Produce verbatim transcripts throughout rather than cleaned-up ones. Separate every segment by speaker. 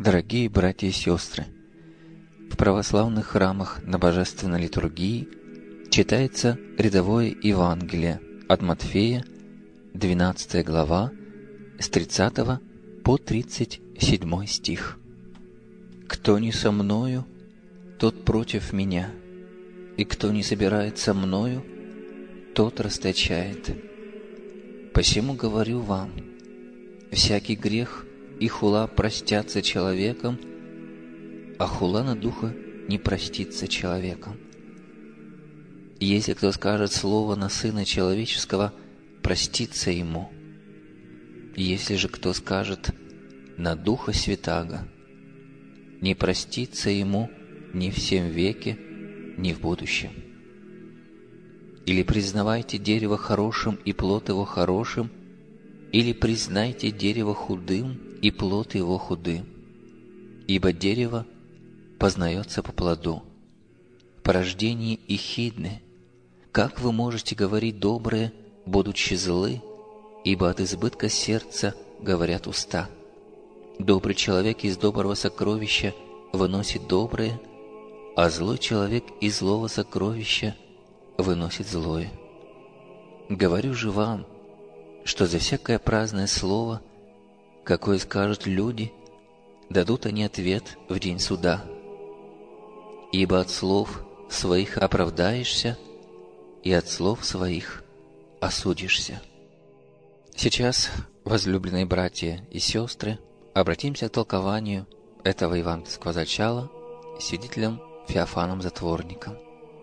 Speaker 1: Дорогие братья и сестры, в православных храмах на божественной литургии читается рядовое Евангелие от Матфея, двенадцатая глава, с тридцатого по тридцать седьмой стих. «Кто не со мною, тот против меня, и кто не собирает со мною, тот расточает. Посему говорю вам, всякий грех и хула простятся человеком, а хула на духа не простится человеком. Если кто скажет слово на Сына Человеческого, простится ему. Если же кто скажет на Духа Святаго, не простится ему ни в сем веке, ни в будущем. Или признавайте дерево хорошим и плод его хорошим, или признайте дерево худым и плод его худым. Ибо дерево познается по плоду. По рождении ехидны. Как вы можете говорить доброе, будучи злы, ибо от избытка сердца говорят уста? Добрый человек из доброго сокровища выносит доброе, а злой человек из злого сокровища выносит злое. Говорю же вам, что за всякое праздное слово, какое скажут люди, дадут они ответ в день суда. Ибо от слов своих оправдаешься, и от слов своих осудишься». Сейчас, возлюбленные братья и сестры, обратимся к толкованию этого евангельского зачала свидетелем Феофаном Затворником.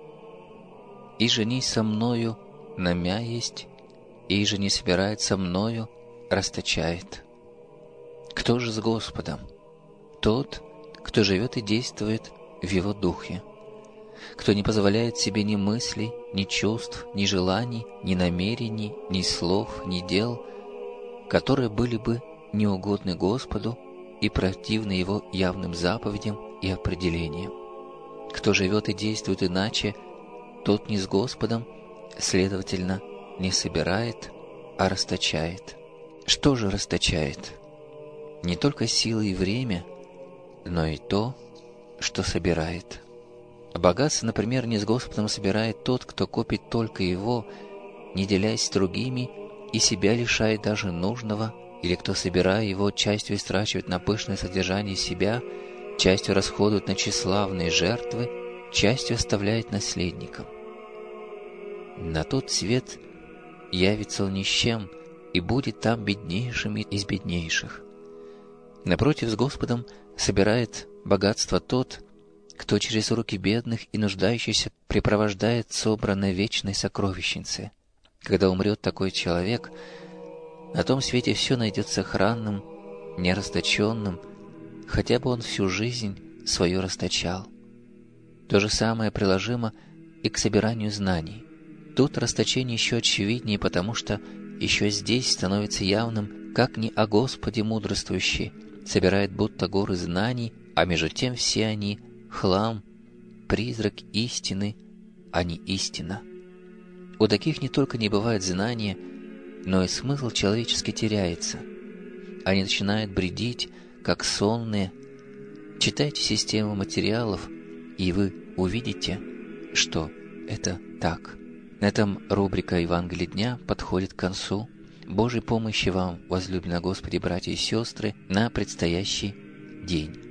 Speaker 1: «И же не со мною намя есть, и же не собирает со мною, расточает. Кто же с Господом? Тот, кто живет и действует в Его Духе, кто не позволяет себе ни мыслей, ни чувств, ни желаний, ни намерений, ни слов, ни дел, которые были бы неугодны Господу и противны Его явным заповедям и определениям. Кто живет и действует иначе, тот не с Господом, следовательно, не собирает, а расточает. Что же расточает? Не только силы и время, но и то, что собирает. Богатство, например, не с Господом собирает тот, кто копит только его, не делясь с другими, и себя лишает даже нужного, или кто, собирая его, частью истрачивает на пышное содержание себя, частью расходует на тщеславные жертвы, частью оставляет наследникам. На тот свет явится он ни с чем, и будет там беднейшим из беднейших. Напротив, с Господом собирает богатство тот, кто через руки бедных и нуждающихся препровождает собранное вечной сокровищнице. Когда умрет такой человек, на том свете все найдет сохранным, нерасточенным, хотя бы он всю жизнь свою расточал. То же самое приложимо и к собиранию знаний. Тут расточение еще очевиднее, потому что еще здесь становится явным, как не о Господе мудрствующий собирает будто горы знаний, а между тем все они — хлам, призрак истины, а не истина. У таких не только не бывает знания, но и смысл человеческий теряется. Они начинают бредить, как сонные. Читайте систему материалов, и вы увидите, что это так. На этом рубрика Евангелия дня подходит к концу. Божьей помощи вам, возлюбленные Господи, братья и сестры, на предстоящий день.